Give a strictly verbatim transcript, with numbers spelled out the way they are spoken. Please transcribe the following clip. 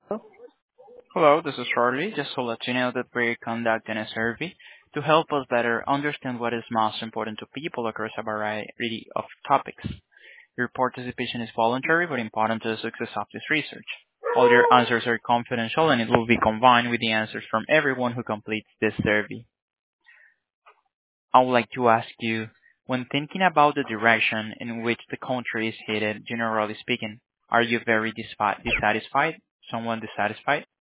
Hello, this is Charlie. Just to let you know that we're conducting a survey to help us better understand what is most important to people across a variety of topics. Your participation is voluntary but important to the success of this research. All your answers are confidential and it will be combined with the answers from everyone who completes this survey. I would like to ask you, when thinking about the direction in which the country is headed, generally speaking, are you very disfi- dissatisfied? Someone dissatisfied?